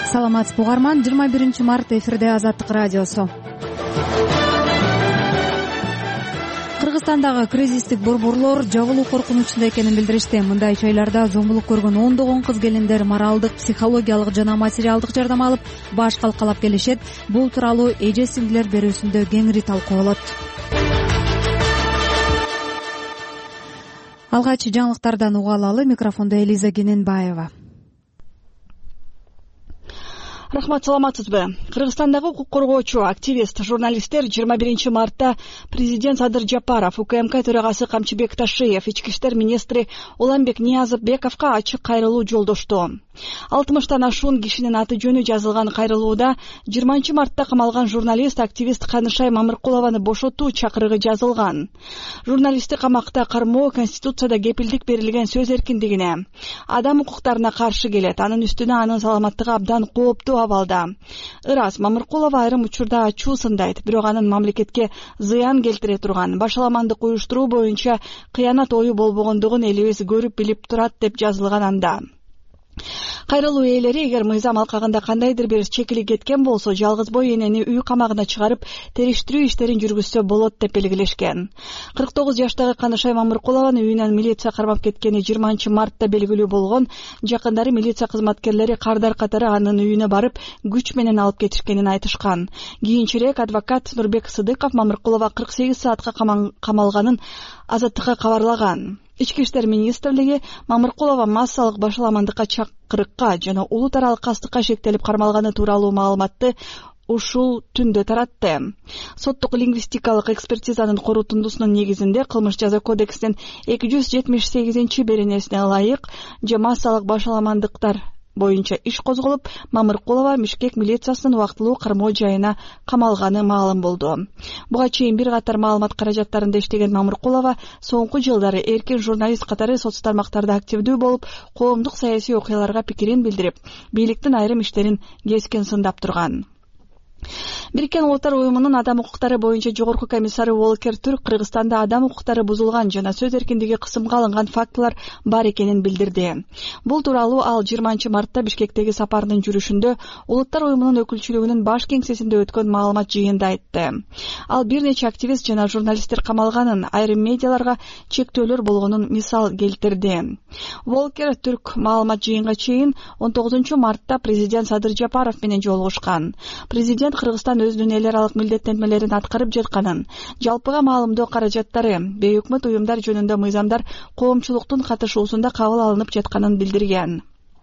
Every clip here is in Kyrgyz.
Саламатсызбы угарман, 21 март эфирде Азаттык радиосу. Кыргызстандагы кризистик борборлор жабылуу коркунучунда экенин билдиришти. Мындай жайларда зомбулук көргөн ондогон кыз-келиндер моралдык, психологиялык жана материалдык жардам алып, баш калкалап келишет. Бул тууралуу эже-сиңдилер берүүсүндө кеңири талкууланот. Алгач жаңылыктардан уга алалы. Микрофондо Элиза Кененбаева. Рахмат, саламатсызбы. Кыргызстандагы укук коргоочу, активист, журналисттер 21 мартта президент Садыр Жапаров, УКМК төрагасы Камчыбек Ташиев, ички иштер министри Уланбек Ниязовбековго ачык кайрылуу жолдошту. 60тан ашуун кишинин аты жөнү жазылган кайрылууда 20 мартта камалган журналист, активист Канышай Мамыркулованы бошотуу чакырыгы жазылган. Журналистти камакта кармоо Конституцияда кепилдик берилген сөз эркиндигине, адам укуктарына каршы келет. Анын үстүнө анын саламаттыгы абдан кооптуу абалда. Ырас Мамыркулова айрым учурда ачуу сындайт, бирок анын мамлекетке зыян келтире турган, башаламандык уюштуруу боюнча кыянат ою болбогондугун элибиз көрүп билип турат деп жазылган анда. Кайрылуу ээлери эгер мыйзам алкагында кандайдыр бир чекили кеткен болсо, жалгыз бой энени үй камагына чыгарып териштирүү иштерин жүргүзсө болот деп белгилешкен. 49 жаштагы Канышай Мамыркулованы үйүнөн милиция кармап кеткени 20 мартта белгилүү болгон. Жакындары милиция кызматкерлери кардар катары анын үйүнө барып, күч менен алып кетишкенин айтышкан. Кийинчерээк адвокат Нурбек Сыдыков Мамыркулова 48 саатка камалганын Азаттыкка кабарлаган. Ички иштер министрлиги Мамыркулова массалык башаламандыкка чакырыкка жана улут аралык кастыкка шектелип кармалганы тууралуу маалыматты ушул түндө таратты. Соттук лингвистикалык экспертизанын корутундусунун негизинде Кылмыш жаза кодексинин 278 беренесине ылайык массалык башаламандыктар боюнча иш козголуп, Мамыркулова Бишкек милициясынын убактылуу кармоо жайына камалганы маалым болду. Буга чейин бир катар маалымат каражаттарында иштеген Мамыркулова соңку жылдары эркин журналист катары соц тармактарда активдүү болуп, коомдук саясий окуяларга пикирин билдирип, бийликтин айрым иштерин кескен сындап турган. Бириккен Улуттар уюмунун адам укуктары боюнча жогорку комиссары Волкер Түрк Кыргызстанда адам укуктары бузулган жана сөз эркиндиги кысымга алынган фактылар бар экенин билдирди. Бул тууралуу ал 20 мартта Бишкектеги сапарынын жүрүшүндө Улуттар уюмунун өкүлчүлүгүнүн баш кеңсесинде өткөн маалымат жыйынында айтты. Ал бир нече активист жана журналисттер камалганын, айрым медиаларга чектөөлөр болгонун мисал келтирди. Волкер Түрк маалымат жыйынга чейин 19 мартта президент Садыр Жапаров менен жолугушкан. Президент Кыргызстан өзүнүн эл аралык милдеттенмелерин аткарып жатканын, жалпыга маалымдоо каражаттары, бейөкмөт уюмдар жөнүндө мыйзамдар коомчулуктун катышуусунда кабыл алынып жатканын билдирген.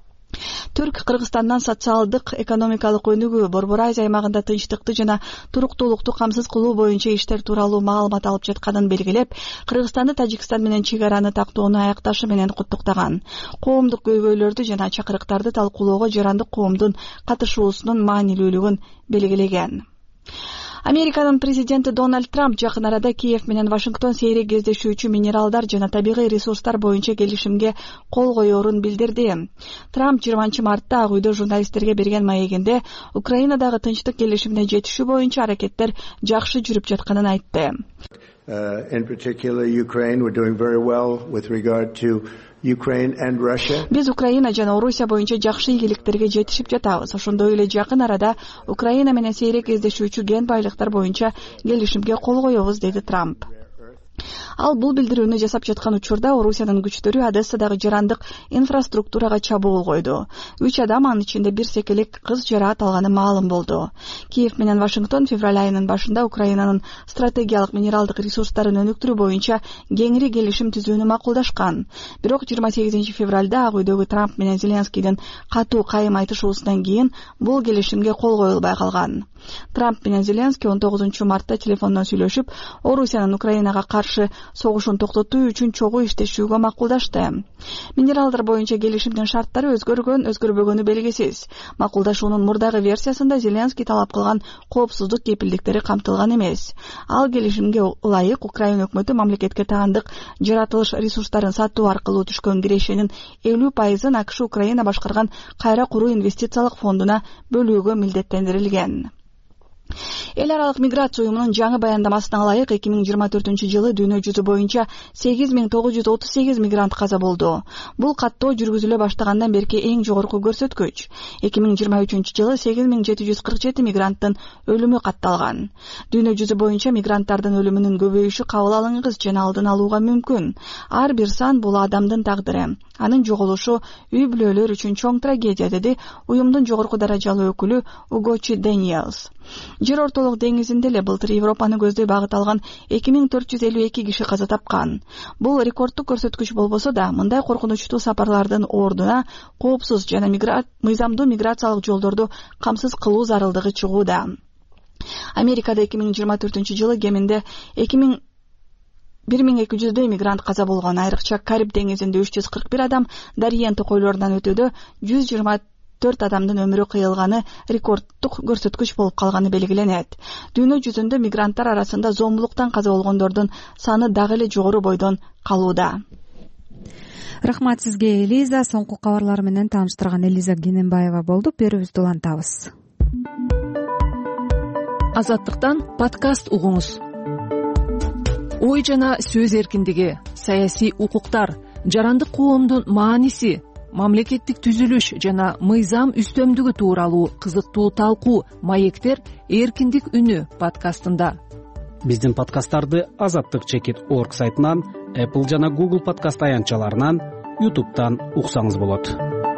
Түрк Кыргызстандан социалдык, экономикалык өнүгүү, Борбор Азия аймагында тынчтыкты жана туруктуулукту камсыз кылуу боюнча иштер тууралуу маалымат алып жатканын белгилеп, Кыргызстанды Тажикстан менен чек араны тактоону аякташы менен куттуктаган. Коомдук көйгөйлөрдү жана чакырыктарды талкуулоого жарандык коомдун катышуусунун маанилүүлүгүн белгилеген. Американын президенти Дональд Трамп жакын арада Киев менен Вашингтон сейрек кездешүүчү минералдар жана табигый ресурстар боюнча келишимге кол коерун билдирди. Трамп 20 мартта Ак үйдө журналисттерге берген маегинде Украинадагы тынчтык келишимине жетишүү боюнча аракеттер жакшы жүрүп жатканын айтты. In particular, Ukraine, we're doing very well with regard to Ukraine and Russia. Биз Украина жана Орусия боюнча жакшы ийгиликтерге жетишип жатабыз. Ошондой эле жакын арада Украина менен сейрек кездешүүчү кен байлыктар боюнча келишимге кол коебуз, деди Трамп. Ал бул билдирүүнү жасап жаткан учурда Орусиянын күчтөрү Одессадагы жарандык инфраструктурага чабуул койду. 3 адам, анын ичинде бир секелек кыз жараат алганы маалым болду. Киев менен Вашингтон февраль айынын башында Украинанын стратегиялык минералдык ресурстарын өнүктүрүү боюнча кеңири келишим түзүүнү макулдашкан. Бирок 28 февралда Ак үйдөгү Трамп менен Зеленскийдин катуу кайым айтышуусунан кийин бул келишимге кол коюлбай калган. Трамп менен Зеленский 19 мартта телефондон сүйлөшүп, Орусиянын Украинага каршы согушун токтотуу үчүн чогуу иштешүүгө макулдашты. Минералдар боюнча келишимдин шарттары өзгөрбөгөнү белгисиз. Макулдашуунун мурдагы версиясында Зеленский талап кылган коопсуздук кепилдиктери камтылган эмес. Ал келишимге ылайык Украина өкмөтү мамлекетке таандык жаратылыш ресурстарын сатуу аркылуу түшкөн кирешенин 50% АКШ Украина башкарган кайра куруу инвестициялык фондуна бөлүүгө милдеттендирилген. Эл аралык миграция уюмунун жаңы баяндамасына ылайык 2024-жылы дүйнө жүзү боюнча 8938 мигрант каза болду. Бул каттоо жүргүзүлө баштагандан берки эң жогорку көрсөткүч. 2023-жылы 8747 мигранттын өлүмү катталган. Дүйнө жүзү боюнча мигранттардын өлүмүнүн көбөйүшү кабыл алынгыс жана алдын алууга мүмкүн. Ар бир сан бул адамдын тагдыры. Анын жоголушу үй бүлөлөр үчүн чоң трагедия, деди уюмдун жогорку даражалуу өкүлү Угочи Дэниелс. Жер ортолук деңизинде эле былтыр Европаны көздөй багыт алган 2452 киши каза тапкан. Бул рекорддук көрсөткүч болбосо да, мындай коркунучтуу сапарлардын ордуна коопсуз жана мыйзамдуу миграциялык жолдорду камсыз кылуу зарылдыгы чыгууда. Америкада 2024-жылы кеминде 1200 мигрант каза болгон. Айрыкча Кариб деңизинде 341 адам, Дариен токойлорунан өтүүдө 124 адамдын өмүрү кыйылганы рекорддук көрсөткүч болуп калганы белгиленет. Дүйнө жүзүндө мигранттар арасында зомбулуктан каза болгондордун саны дагы эле жогору бойдон калууда. Рахмат сизге, Элиза. Соңку кабарлар менен тааныштырган Элиза Гененбаева болду. Берүүбүздү улантабыз. Азаттыктан подкаст угуңуз. Ой жана сөз эркиндиги, саясий укуктар, жарандык коомдун мааниси, мамлекеттик түзүлүш жана мыйзам үстөмдүгү тууралуу кызыктуу талкуу маектер эркиндик үнү подкастында. Биздин подкасттарды azattik.org сайтынан, Apple жана Google подкаст аянтчаларынан, YouTube'дан уксаңыз болот.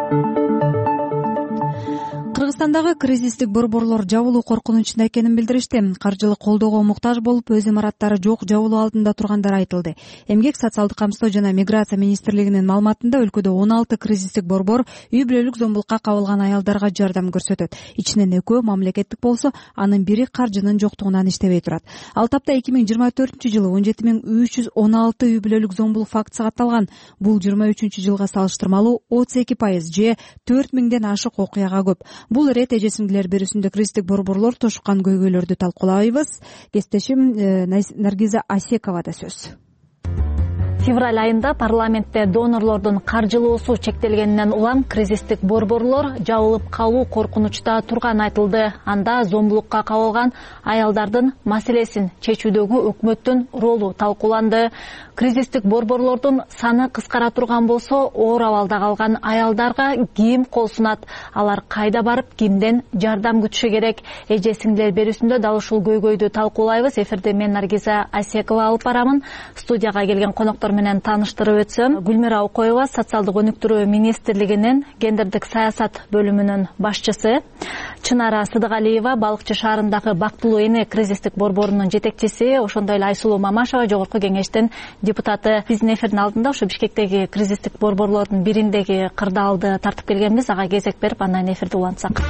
Кыргызстандагы кризистик борборлор жабылуу коркунучунда экенин билдиришти. Каржылык колдоого муктаж болуп, өз имараттары жок жабылуу алдында тургандар айтылды. Эмгек, социалдык камсыздоо жана миграция министрлигинин маалыматында өлкөдө 16 кризистик борбор үй бүлөлүк зомбулукка кабылган аялдарга жардам көрсөтөт. Ичинен 2 мамлекеттик болсо, анын бири каржынын жоктугунан иштебей турат. Ал тапта 2024-жылы 17316 үй бүлөлүк зомбулук фактысы катталган. Бул 23-жылга салыштырмалуу 32% же 4000ден ашык окуяга көп. Бул ирет эжесиңдилер берүүсүндө кризистик борборлор тушкан көйгөйлөрдү талкуулайбыз. Кесиптешим Наргиза Асековада сөз. Февраль айында парламентте донорлордун каржылоосу чектелгенинен улам кризистик борборлор жабылып калуу коркунучта турганы айтылды. Анда зомбулукка кабылган аялдардын маселесин чечүүдөгү өкмөттүн ролу талкууланды. Кризистик борборлордун саны кыскара турган болсо, оор абалда калган аялдарга ким кол сунат? Алар кайда барып, кимден жардам күтүшү керек? Эже сиңдилер берүүсүндө дал ушул көйгөйдү талкуулайбыз. Эфирде мен Наргиза Асекова алып барамын. Студияга келген коноктор менен тааныштырып өтсөм, Гүлмира Окоева, социалдык өнүктүрүү министрлигинин гендердик саясат бөлүмүнүн башчысы, Чынара Сыдыгалиева, Балыкчы шаарындагы Бактылуу эне кризистик борборунун жетекчиси, ошондой эле Айсулуу Мамашева, жогорку кеңештин депутаты. Биздин эфирдин алдында ошо Бишкектеги кризистик борборлордун бириндеги кырдаалды тартып келгенбиз. Ага кезек берип, андан эфирди улантсак.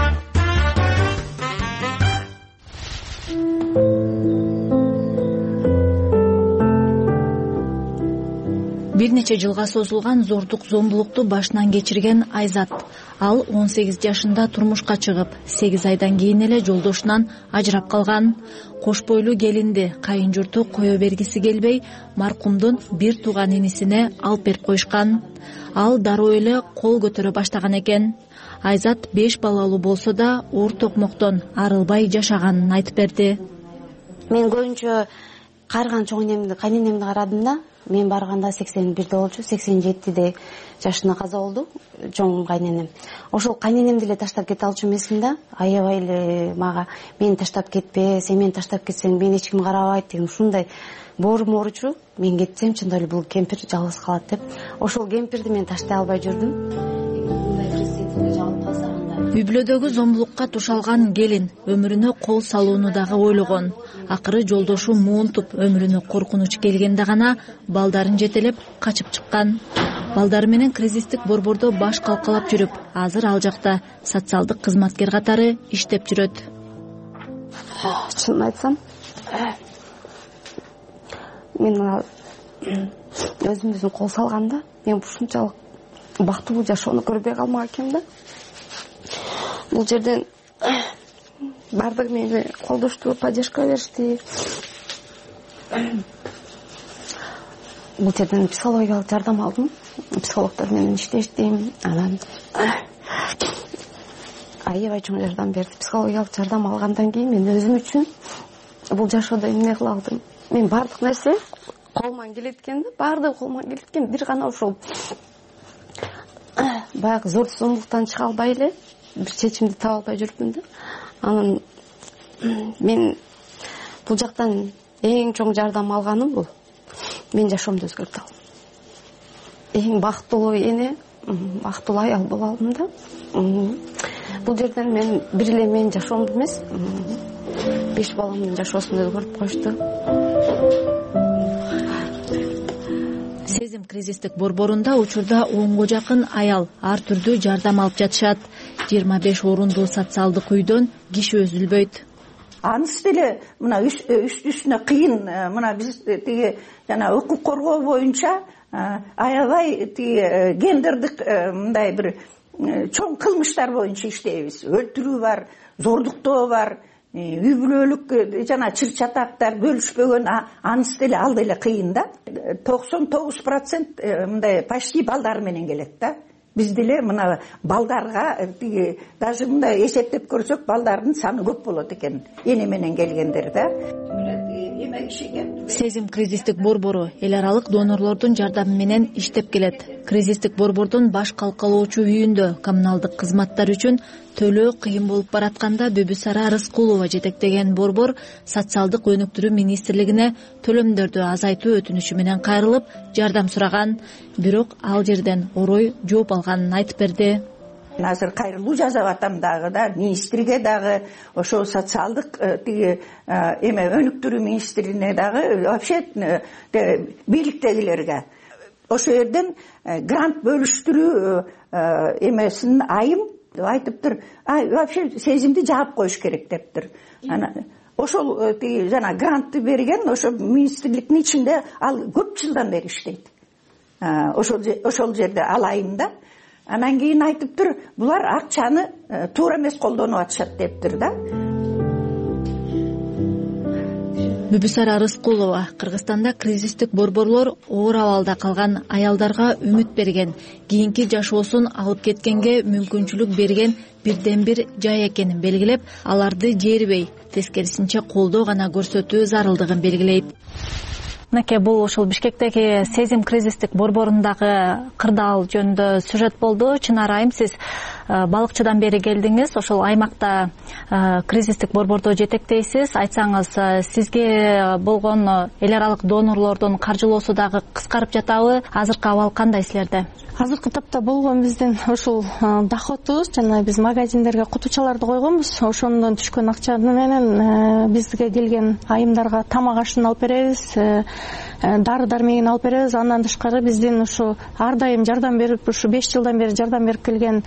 Бир нече жылга созулган зордук зомбулукту башынан кечирген Айзат. Ал 18 жашында турмушка чыгып, 8 айдан кийин эле жолдошунан ажырап калган. Кош бойлуу келинди кайын журту кое бергиси келбей, маркумдун бир тууган инисине алып берип коюшкан. Ал дароо эле кол көтөрө баштаган экен. Айзат 5 балалуу болсо да оор токмоктон арылбай жашаганын айтып берди. Мен көбүнчө карыган чоң энемди, кайненемди карадым да. Мен барганда 81 болчу, 87 жашында каза болду чоң кайненем. Ошол кайненемди эле таштап кете алчу эмесмин да. Аябай эле мага мени таштап кетпе, сен мени таштап кетсең мени эч ким карабайт деген ушундай боорум ооручу. Мен кетсем чындап эле бул кемпир жалгыз калат деп. Ошол кемпирди мен таштай албай жүрдүм. Үй бүлөдөгү зомбулукка тушалган келин өмүрүнө кол салууну дагы ойлогон. Акыры жолдошу муунтуп өмүрүнө коркунуч келгенде гана балдарын жетелеп качып чыккан. Балдары менен кризистик борбордо баш калкалап жүрүп, азыр ал жакта социалдык кызматкер катары иштеп жүрөт. Чынын айтсам, мен өзүмдүн кол салганда, мен ушунчалык бактылуу жашоону көрбөй калмак экенмин да. Бул жерден бардыгы мени колдошту, поддержка беришти. Бул жерден психологиялык жардам алдым. Психологдор менен иштештим. Анан аябай чоң жардам берди. Психологиялык жардам алгандан кийин мен өзүм үчүн бул жашоодо эмне кыла алдым. Мен бардык нерсе колуман келеткен да, баардыгы колуман келеткен. Бир гана ошол баягы зор зомбулуктан чыга албай эле бир чечимди таба албай жүрүпмүн да. Анан мен бул жактан эң чоң жардам алганым бул мен жашоомду өзгөртө алдым. Эң бактылуу эне, бактылуу аял боло алдым да. Бул жерден мен бир эле менин жашоомду эмес, 5 баламдын жашоосун өзгөртүп коюшту. Сезим кризистик борборунда учурда 10го жакын аял ар түрдүү жардам алып жатышат. 25 орундуу социалдык үйдөн киши үзүлбөйт. Анысы деле мына үстүнө кыйын, мына биз тиги жана укук коргоо боюнча аябай тиги гендердик мындай бир чоң кылмыштар боюнча иштейбиз. Өлтүрүү бар, зордуктоо бар, үй бүлөлүк жана чыр чатактар бөлүшпөгөн, анысы деле ал деле кыйын да. 99% мындай почти балдар менен келет да. Биз деле мына балдарга тиги даже мындай эсептеп көрсөк балдардын саны көп болот экен, эне менен келгендер да. Сезим кризистик борбору эл аралык донорлордун жардамы менен иштеп келет. Кризистик борбордун баш калкалоочу үйүндө коммуналдык кызматтар үчүн төлөө кыйын болуп баратканда Бүбүсара Рыскулова жетектеген борбор социалдык өнүктүрүү министрлигине төлөмдөрдү азайтуу өтүнүчү менен кайрылып жардам сураган, бирок ал жерден орой жооп алганын айтып берди. Азыр кайрылуу жасап атам дагы да, министрге дагы, ошо социалдык тиги эме өнүктүрүү министрине дагы, вообще бийликтегилерге. Ошо жерден грант бөлүштүрүү эмесин айым айтыптыр. Вообще сезимди жаап коюш керек дептир. Ошол тиги жана грантты берген, ошо министрликтин ичинде ал көп жылдан бери иштейт. Ошол жерде ал айым да. Анан кийин айтыптыр, булар акчаны туура эмес колдонуп атышат дептир да. Бүбүсара Рыскулова Кыргызстанда кризистик борборлор оор абалда калган аялдарга үмүт берген, кийинки жашоосун алып кеткенге мүмкүнчүлүк берген бирден бир жай экенин белгилеп, аларды жээрбей, тескерисинче колдоо гана көрсөтүү зарылдыгын белгилейт. Мынакей бул ошол Бишкектеги Сезим кризистик борборундагы кырдаал жөнүндө сюжет болду. Чынар айым, сиз балыкчыдан бери келдиңиз, ошол аймакта кризистик борбордо жетектейсиз. Айтсаңыз, сизге болгон эл аралык донорлордун каржылоосу дагы кыскарып жатабы? Азыркы абал кандай силерде? Азыркы тапта болгон биздин ушул доходубуз, жана биз магазиндерге кутучаларды койгонбуз. Ошондон түшкөн акча менен бизге келген айымдарга тамак ашын алып беребиз, дары дармегин алып беребиз. Андан тышкары биздин ушу ар дайым жардам берип, ушу 5 жылдан бери жардам берип келген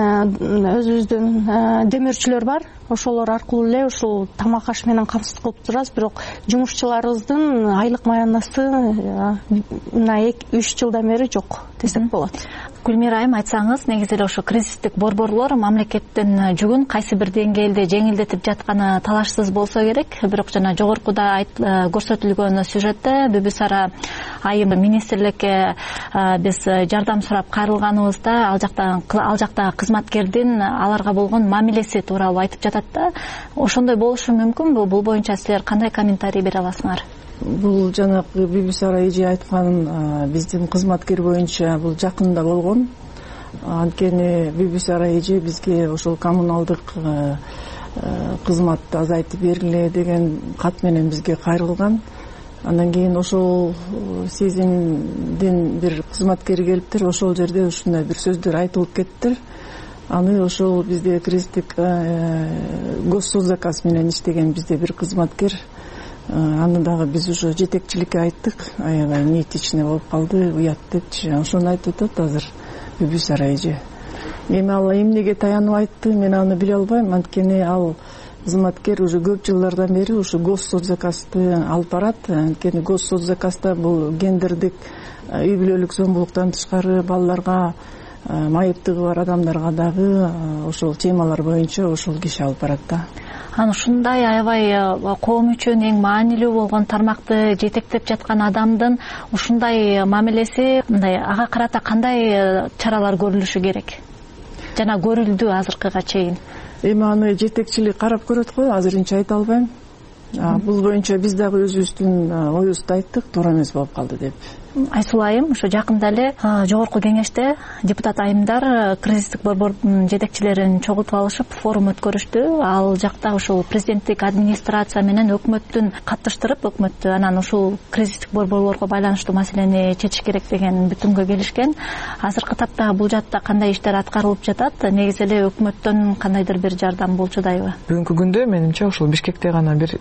өзүбүздүн демөөрчүлөр бар. Ошолор аркылуу эле ушул тамак аш менен камсыз кылып турабыз. Бирок жумушчуларыбыздын айлык маянасы мына 3 жылдан бери жок десек болот. Гүлмира айым, айтсаңыз, негизи эле ошо кризистик борборлор мамлекеттин жүгүн кайсы бир деңгээлде жеңилдетип жатканы талашсыз болсо керек. Бирок жана жогоркуда көрсөтүлгөн сюжетте Бүбүсара айым министрликке биз жардам сурап кайрылганыбызда ал жакта кызматкердин аларга болгон мамилеси тууралуу айтып жатат да. Ошондой болушу мүмкүнбү? Бул боюнча силер кандай комментарий бере аласыңар? Бул жанагы Бүбүсара эже айткан биздин кызматкер боюнча бул жакында болгон. Анткени Бүбүсара эже бизге ошол коммуналдык кызматты азайтып бергиле деген кат менен бизге кайрылган. Андан кийин ошол Сезимдин бир кызматкери келиптир, ошол жерде ушундай бир сөздөр айтылып кеттир. Аны ошол бизде кризистик госсоцзаказ менен иштеген бизде бир кызматкер, аны дагы биз уже жетекчиликке айттык, аябай неэтичный болуп калды, уят депчи. Ошону айтып атат азыр Бүбүсара эже. Эми ал эмнеге таянып айтты, мен аны биле албайм, анткени ал кызматкер уже көп жылдардан бери ушу госсоцзаказды алып барат. Анткени госсоцзаказда бул гендердик үй бүлөлүк зомбулуктан тышкары балдарга, майыптыгы бар адамдарга дагы ошол темалар боюнча ошол киши алып барат да. Аны ушундай аябай коом үчүн эң маанилүү болгон тармакты жетектеп жаткан адамдын ушундай мамилеси, мындай ага карата кандай чаралар көрүлүшү керек? Жана көрүлдү азыркыга чейин? эми аны жетекчилик карап көрөт го, азырынча айта албайм. Бул боюнча биз дагы өзүбүздүн оюбузду айттык, туура эмес болуп калды деп. Айсул айым, ошо жакында эле жогорку кеңеште депутат айымдар кризистик борбордун жетекчилерин чогултуп алышып форум өткөрүштү. Ал жакта ушул президенттик администрация менен өкмөттүн катыштырып, өкмөттү анан ушул кризистик борборлорго байланыштуу маселени чечиш керек деген бүтүмгө келишкен. Азыркы тапта бул жакта кандай иштер аткарылып жатат? Негизи эле өкмөттөн кандайдыр бир жардам болчудайбы? Бүгүнкү күндө менимче ушул Бишкекте гана бир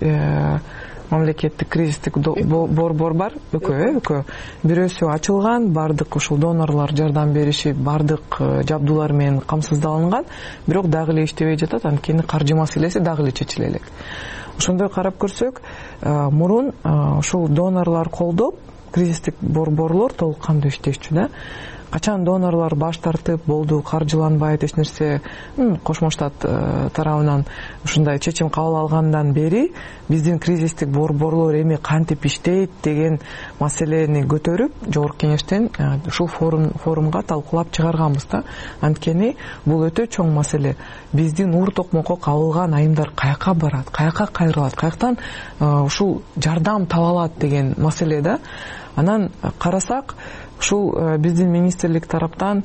мамлекеттик кризистик борбор бар, экөө. Бирөөсү ачылган, бардык ушул донорлор жардам беришип, бардык жабдуулар менен камсыздалынган, бирок дагы эле иштебей жатат, анткени каржы маселеси дагы эле чечиле элек. Ошондой карап көрсөк, мурун ушул донорлор колдоп, кризистик борборлор толук кандуу иштешчү да. Качан донорлор баш тартып, болду, каржыланбайт, эч нерсе Кошмо Штат тарабынан ушундай чечим кабыл алгандан бери биздин кризистик борборлор эми кантип иштейт деген маселени көтөрүп, жогорку кеңештен ушул форумга талкуулап чыгарганбыз да. Анткени бул өтө чоң маселе. Биздин ур токмокко кабылган айымдар каяка барат, каяка кайрылат, каяктан ушул жардам таба алат деген маселе да. Анан карасак, ушул биздин министрлик тараптан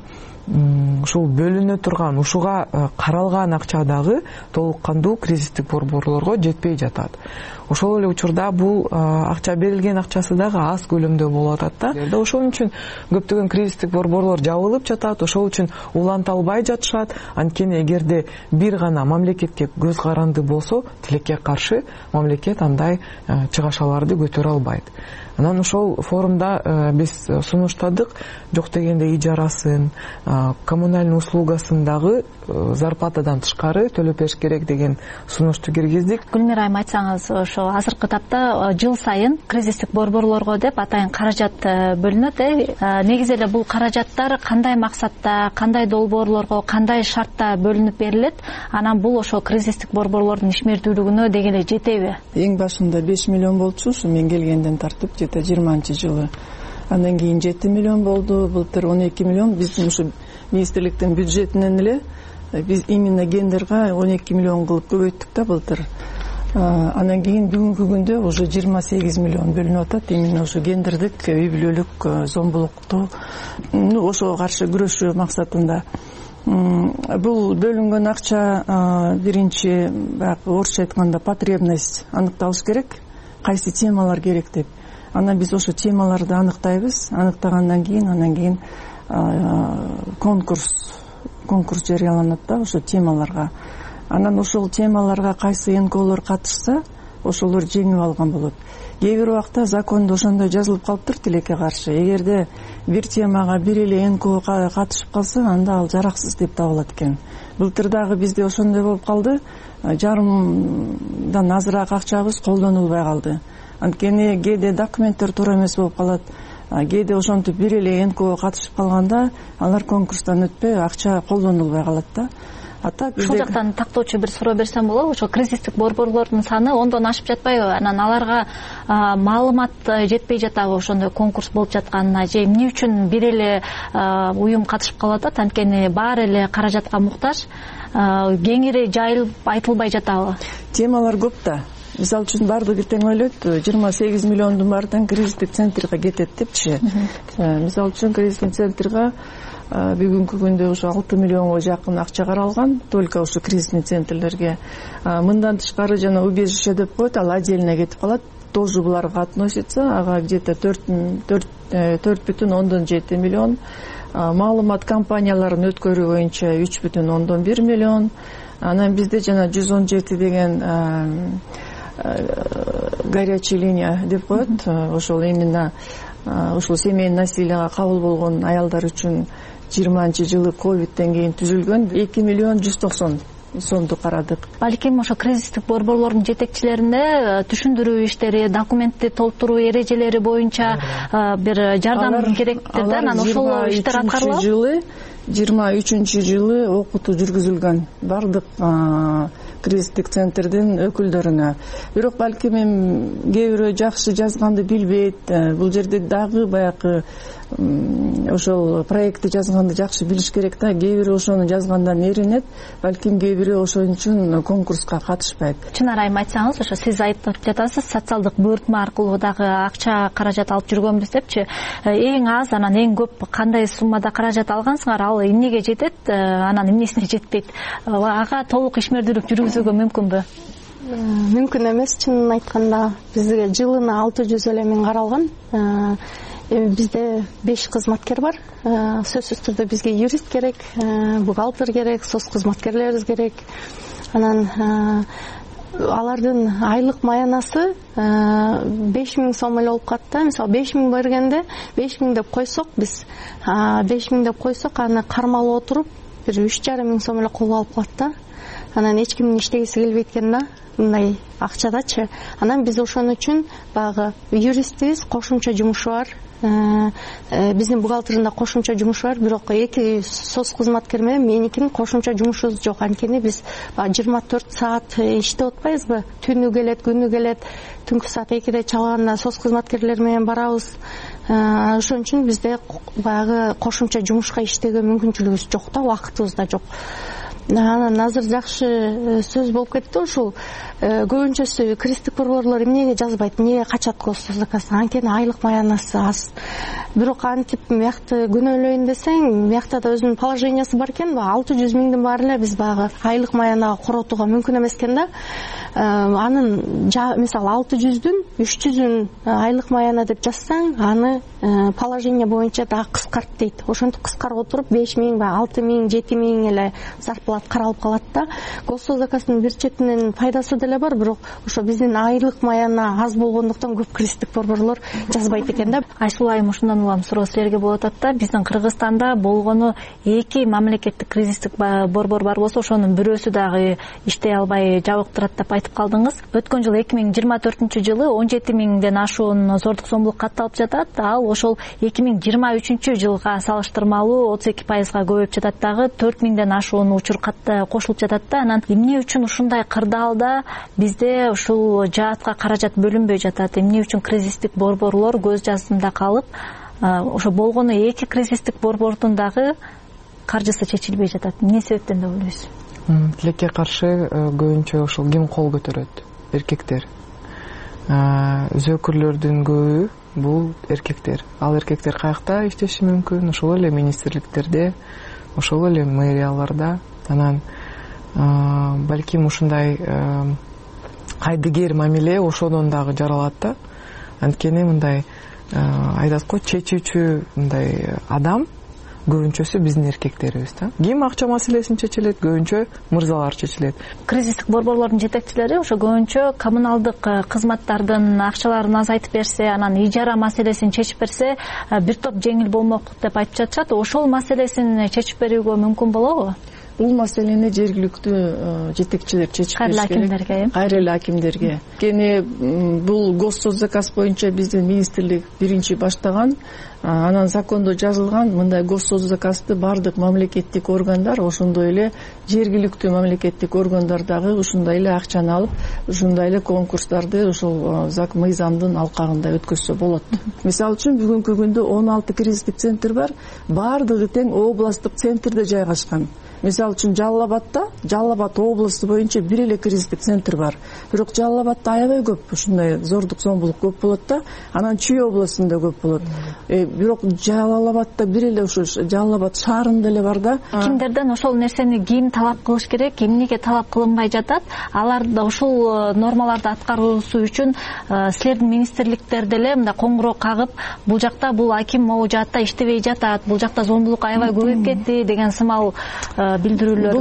ушул бөлүнө турган, ушуга каралган акча дагы толук кандуу кризистик борборлорго жетпей жатат. Ошол эле учурда бул акча берилген акчасы дагы аз көлөмдө болуп атат да. Ошол үчүн көптөгөн кризистик борборлор жабылып жатат, ошол үчүн уланта албай жатышат. Анткени эгерде бир гана мамлекетке көз каранды болсо, тилекке каршы мамлекет андай чыгашаларды көтөрө албайт. Анан ошол форумда биз сунуштадык, жок дегенде ижарасын, коммунальный услугасын дагы зарплатадан тышкары төлөп бериш керек деген сунушту киргиздик. Гүлмира айым, айтсаңыз, ошо азыркы тапта жыл сайын кризистик борборлорго деп атайын каражат бөлүнөт. Негизи эле бул каражаттар кандай максатта, кандай долбоорлорго, кандай шартта бөлүнүп берилет? Анан бул ошо кризистик борборлордун ишмердүүлүгүнө деги эле жетеби? Эң башында 5 миллион болчу, ушу мен келгенден тартып, 20-жылы. Андан кийин 7 миллион болду, былтыр 12 миллион. Биздин ушу министрликтин бюджетинен эле биз именно гендерге 12 миллион кылып көбөйттүк да былтыр. Андан кийин бүгүнкү күндө уже 28 миллион бөлүнүп атат, именно ушу гендердик үй бүлөлүк зомбулукту ошого каршы күрөшүү максатында. Бул бөлүнгөн акча биринчи, баягы орусча айтканда, потребность аныкталыш керек, кайсы темалар керек деп. Анан биз ошо темаларды аныктайбыз. Аныктагандан кийин конкурс жарыяланат да ошо темаларга. Анан ошол темаларга кайсы НКОлор катышса, ошолор жеңип алган болот. Кээ бир убакта закондо ошондой жазылып калыптыр, тилекке каршы. Эгерде бир темага бир эле НКО катышып калса, анда ал жараксыз деп табылат экен. Былтыр дагы бизде ошондой болуп калды. Жарымдан азыраак акчабыз колдонулбай калды. Анткени кээде документтер туура эмес болуп калат. Кээде ошентип бир эле НКО катышып калганда, алар конкурстан өтпөй, акча колдонулбай калат да. Ушул жактан тактоочу бир суроо берсем болобу? Ошо кризистик борборлордун саны 10дон ашып жатпайбы? Анан аларга маалымат жетпей жатабы ошондой конкурс болуп жатканына? Же эмне үчүн бир эле уюм катышып калып атат? Анткени баары эле каражатка муктаж, кеңири жайылып айтылбай жатабы? Темалар көп да. Мисалы үчүн бардыгы тең ойлойт, 28 миллиондун баардыгы кризистик центрге кетет депчи. Мисалы үчүн кризистик центрге бүгүнкү күндө ушу 6 миллионго жакын акча каралган, только ушу кризисный центрлерге. Мындан тышкары жана убежище деп коет, ал отдельно кетип калат. Тоже буларга относится, ага где-то 4,7 миллион. Маалымат кампанияларын өткөрүү боюнча 3,1 миллион. Анан бизде жана 117 деген горячая линия деп коет. Ошол именно ушул семейный насилияга кабыл болгон аялдар үчүн 20-жылы ковидтен кийин түзүлгөн 2 миллион 190 сомду карадык. Балким ошо кризистик борборлордун жетекчилеринде түшүндүрүү иштери, документти толтуруу эрежелери боюнча бир жардам керектир да, анан ошол иштер аткарылат. 23-жылы окутуу жүргүзүлгөн бардык кризистик центрдин өкүлдөрүнө. Бирок балким кээ бирөө жакшы жазганды билбейт. Бул жерде дагы баягы ошол проектти жазганды жакшы билиш керек да. Кээ бири ошону жазгандан эринет, балким кээ бири ошон үчүн конкурска катышпайт. Чынар айым айтсаңыз, ошо сиз айтып жатасыз, социалдык буйртма аркылуу дагы акча каражат алып жүргөнбүз депчи. Эң аз, анан эң көп кандай суммада каражат алгансыңар, ал эмнеге жетет, анан эмнесине жетпейт? Ага толук ишмердүүлүк жүргүзүүгө мүмкүнбү? Мүмкүн эмес, чынын айтканда. Бизге жылына 600 эле миң каралган. Бизде 5 кызматкер бар. Сөзсүз түрдө бизге юрист керек, бухгалтер керек, соц кызматкерлерибиз керек. Анан алардын айлык маянасы 5000 сом эле болуп калат. Мисалы 5000 бергенде 5000 деп койсок, биз 5000 деп койсок, аны кармалып отуруп бир 3500 сом эле колго алып калат да. Анан эч кимдин иштегиси келбейт экен да, мындай акчадачы. Анан биз ошон үчүн багы юристибиз кошумча жумушу бар. Биздин бухгалтердин кошумча жумушу бар, бирок эки соц кызматкер менен меникинин кошумча жумушубуз жок. Анткени биз 24 саат иштеп атпайбызбы? Түнү келет, күнү келет. Түнкү саат 2де чалганда соц кызматкерлер менен барабыз. Ошон үчүн бизде багы кошумча жумушка иштөөгө мүмкүнчүлүгүбүз жок да, убактыбыз да жок. Анан азыр жакшы сөз болуп кетти. Ушул көбүнчөсү кредиттик борборлор эмнеге жазбайт, эмнеге качат госзаказдан? Анткени айлык маянасы аз. Бирок антип мыякты күнөөлөйүн десең, мыякта да өзүнүн положениясы бар экен. 600 миңдин баары эле биз багы айлык маянага коротууга мүмкүн эмес экен да. Анын мисалы 600дүн 300-үн айлык маяна деп жазсаң, аны положение боюнча дагы кыскарт дейт. Ошентип кыскарып отуруп 5 миң, 6 миң, 7 миң эле зарплат каралып калат да. Госзаказдын бир четинен пайдасы деле бар, бирок ошо биздин айлык маяна аз болгондуктан көп кредиттик борборлор жазбайт экен да. Айсул айым, ушундан улам суроо силерге болуп атат да. Биздин Кыргызстанда болгону 2 мамлекеттик кризистик борбор бар болсо, ошонун бирөөсү дагы иштей албай жабыктырат деп айтып калдыңыз. Өткөн жылы 2024-жылы 17 миңден ашуун зордук зомбулук катталып жатат. Ал ошол 2023-жылга салыштырмалуу 32%га көбөйүп жатат дагы. 4 миңден ашуун учур кошулуп жатат да. Анан эмне үчүн ушундай кырдаалда бизде ушул жаатка каражат бөлүнбөй жатат? Эмне үчүн кризистик борборлор көз жаздымда калып, ошо болгону 2 кризистик борбордун дагы каржысы чечилбей жатат? Эмне себептен деп ойлойсуз? Тилекке каршы көбүнчө ошол ким кол көтөрөт? Эркектер. Зөкүрлөрдүн көбү бул эркектер. Ал эркектер каякта иштеши мүмкүн? Ошол эле министрликтерде, ошол эле мэрияларда. Анан балким ушундай кайдыгер мамиле ошодон дагы жаралат да. Анткени мындай айтат го, чечүүчү мындай адам көбүнчөсү биздин эркектерибиз да. Ким акча маселесин чечилет? Көбүнчө мырзалар чечилет. Кризистик борборлордун жетекчилери ошо көбүнчө коммуналдык кызматтардын акчаларын азайтып берсе, анан ижара маселесин чечип берсе, бир топ жеңил болмок деп айтып жатышат. Ошол маселесин чечип берүүгө мүмкүн болобу? Бул маселени жергиликтүү жетекчилер чечип бериш керек. Кайра эле акимдерге. Анткени бул госзаказ боюнча биздин министрлик биринчи баштаган. Анан закондо жазылган, мындай госзаказды бардык мамлекеттик органдар, ошондой эле жергиликтүү мамлекеттик органдар дагы ушундай эле акчаны алып, ушундай эле конкурстарды ушул мыйзамдын алкагында өткөзсө болот. Мисалы үчүн бүгүнкү күндө 16 кризистик центр бар, бардыгы тең областтык центрде жайгашкан. Мисалы үчүн Жалал Абад областы боюнча бир эле кризистик центр бар. Бирок Жалал Абадта аябай көп ушундай зордук зомбулук көп болот да. Анан Чүй областында көп болот. Бирок Жалал Абадта бир эле ушу Жалал Абад шаарында эле бар да. Кимдерден ошол нерсени ким талап кылыш керек, эмнеге талап кылынбай жатат? Алар да ушул нормаларды аткаруусу үчүн силердин министрликтер деле мындай коңгуроо кагып, бул жакта бул аким могу жаатта иштебей жатат, бул жакта зомбулук аябай көбөйүп кетти деген сымал билдирүүлөр.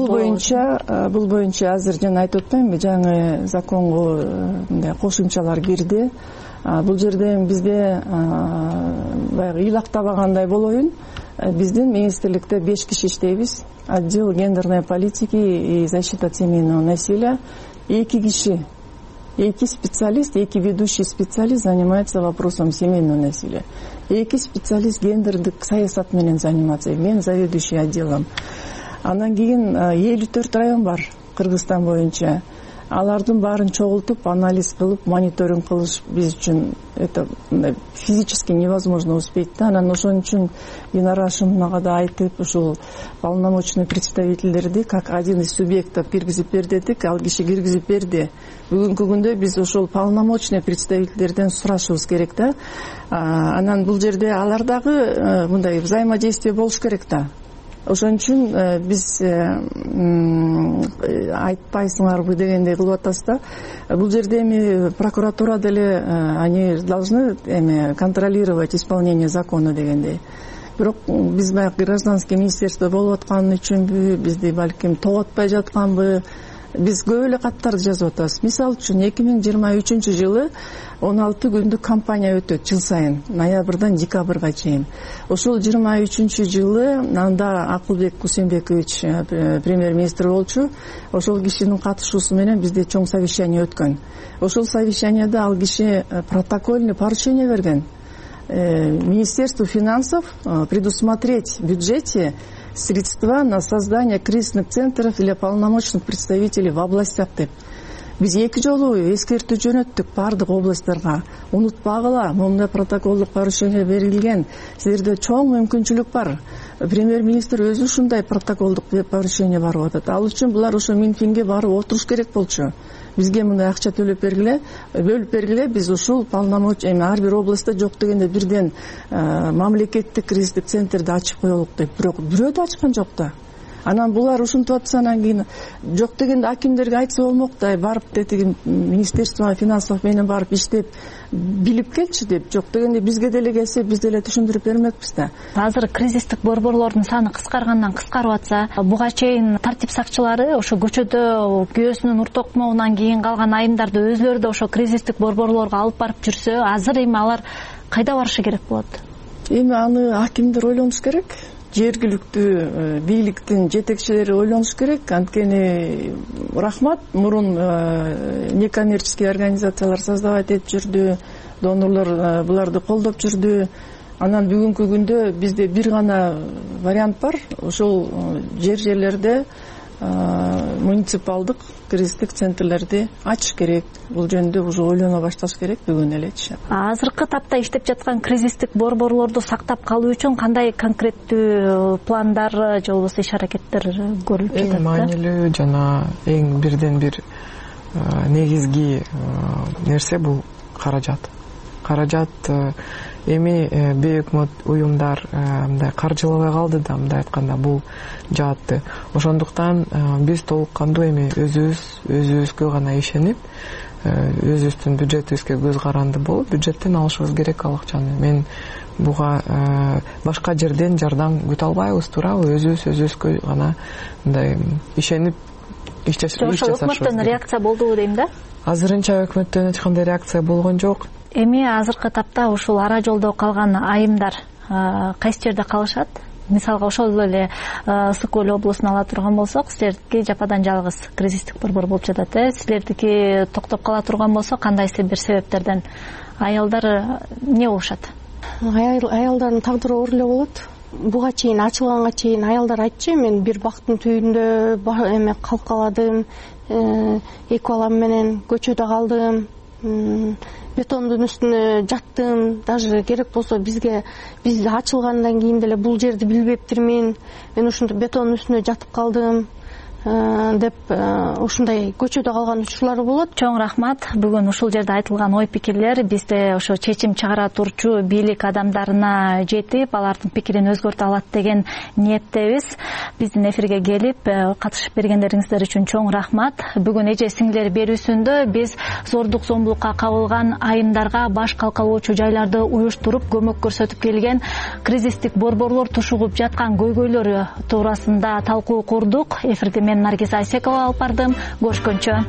Бул боюнча азыр жана айтып атпаймынбы, жаңы законго мындай кошумчалар кирди. Бул жерде бизде баягы ыйлактабагандай болоюн. Биздин министрликте 5 киши иштейбиз. Отдел гендерной политики и защиты от семейного насилия. 2 киши, 2 специалист, 2 ведущий специалист занимается вопросом семейного насилия. 2 специалист гендердик саясат менен занимается. Мен заведующий отделом. Анан кийин 54 район бар Кыргызстан боюнча. алардын баарын чогултуп анализ кылып мониторинг кылыш биз үчүн это физически невозможно успеть да. Анан ошон үчүн Динара Ашимовнага да айтып, ушул полномочный представительдерди как один из субъектов киргизип бер дедик, ал киши киргизип берди. Бүгүнкү күндө биз ошол полномочный представительдерден сурашыбыз керек да. Анан бул жерде алар дагы мындай взаимодействие болуш керек да. Ошон үчүн биз айтпайсыңарбы дегендей кылып атабыз да. Бул жерде эми прокуратура деле они должны контролировать исполнение закона дегендей. Бирок биз баягы гражданский министерство болуп аткан үчүнбү, бизди балким тоготпой жатканбы, биз көп эле каттарды жазып атабыз. Мисалы үчүн 2023 жылы 16 күндүк кампания өтөт жыл сайын, ноябрдан декабрга чейин. Ошол 23 жылы анда Акылбек Кусенбекович премьер-министр болчу. Ошол кишинин катышуусу менен бизде чоң совещание өткөн. Ошол совещанияда ал киши протокольный поручение берген. Министерству финансов предусмотреть в бюджете средства на создание кризисных центров для полномочных представителей в областях деп. Биз 2 жолу эскертүү жөнөттүк бардык областтарга. Унутпагыла, момундай протоколдук поручение берилген. Силерде чоң мүмкүнчүлүк бар. Премьер-министр өзү ушундай протоколдук поручение барып атат. Ал үчүн булар ошо Минфинге барып отуруш керек болчу. Бизге мындай акча төлөп бергиле, биз ушул полномочия ар бир областта жок дегенде бирден мамлекеттик кризистик центрди ачып коелук деп. Бирок бирөө да ачкан жок да. Анан булар ушинтип атса, анан кийин жок дегенде акимдерге айтса болмок да, барып деди министерство финансов менен барып иштеп билип келчи деп. Жок дегенде бизге деле келсе, биз деле түшүндүрүп бермекпиз да. Азыр кризистик борборлордун саны кыскаргандан кыскарып атса, буга чейин тартип сакчылары ошо көчөдө күйөөсүнүн уртокмоунан кийин калган айымдарды өзлөрү да ошо кризистик борборлорго алып барып жүрсө, азыр эми алар кайда барышы керек болот? Эми аны акимдер ойлонуш керек. Жергиликтүү бийликтин жетекчилери ойлонуш керек. Анткени рахмат, мурун некоммерческий организациялар создавать этип жүрдү, донорлор буларды колдоп жүрдү. Анан бүгүнкү күндө бизде бир гана вариант бар. Ошол жерлерде муниципалдык кризистик центрлерди ачыш керек. Бул жөнүндө уже ойлоно башташ керек бүгүн элечи. Азыркы тапта иштеп жаткан кризистик борборлорду сактап калуу үчүн кандай конкреттүү пландар же болбосо иш-аракеттер көрүлүп жатат? Эң маанилүү жана эң бирден бир негизги нерсе бул каражат. Эми бейөкмөт уюмдар мындай каржылабай калды да, мындай айтканда бул жаатты. Ошондуктан биз толук кандуу эми өзүбүзгө гана ишенип, өзүбүздүн бюджетибизге көз каранды болуп, бюджеттен алышыбыз керек ал акчаны. Мен буга башка жерден жардам күтө албайбыз, туурабы? Өзүбүзгө гана мындай ишенип иш жасашыбыз керек. Өкмөттөн реакция болдубу дейм да? Азырынча өкмөттөн эч кандай реакция болгон жок. Эми азыркы тапта ушул ара жолдо калган айымдар кайсы жерде калышат? Мисалга ошол эле Ысык Көл облусун ала турган болсок, силердики жападан жалгыз кризистик борбор болуп жатат. Силердики токтоп кала турган болсо, кандайсы бир себептерден аялдар эмне болушат? Аялдардын тагдыры оор эле болот. Буга чейин ачылганга чейин аялдар айтчу, мен бир бактын түбүндө эме калып каладым, 2 балам менен көчөдө калдым, бетондун үстүнө жаттым, даже керек болсо биз ачылгандан кийин деле бул жерди билбептирмин, мен ушундай бетондун үстүнө жатып калдым деп ушундай көчөдө калган учурлары болот. Чоң рахмат. Бүгүн ушул жерде айтылган ой пикирлер бизде ошо чечим чыгара турчу бийлик адамдарына жетип, алардын пикирин өзгөртө алат деген ниеттебиз. Биздин эфирге келип катышып бергендериңиздер үчүн чоң рахмат. Бүгүн эже сиңдилер берүүсүндө биз зордук зомбулукка кабылган айымдарга баш калкалоочу жайларды уюштуруп көмөк көрсөтүп келген кризистик борборлор тушугуп жаткан көйгөйлөр туурасында талкуу курдук. Эфирди мен Наргиз Айсекова алып бардым. Көрүшкөнчө.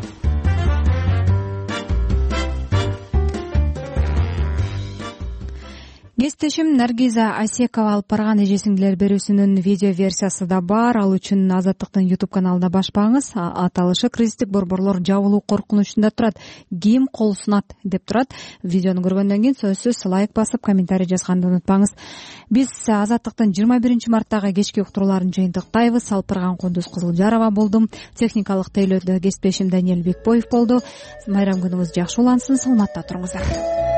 кесиптешим Наргиза Асекова алып барган эже сиңдилер берүүсүнүн видео версиясы да бар. Ал үчүн Азаттыктын YouTube каналына башпаңыз. Аталышы кризистик борборлор жабылуу коркунучунда турат, ким кол сунат деп турат. Видеону көргөндөн кийин сөзсүз лайк басып, комментарий жазганды унутпаңыз. Биз Азаттыктын 21 марттагы кечки уктурууларын жыйынтыктайбыз. Алып барган Кундуз Кызылжарова болдум. Техникалык тейлөөдө кесиптешим Даниэль Бекбоев болду. Майрам күнүңүз жакшы улансын, саламатта туруңуздар.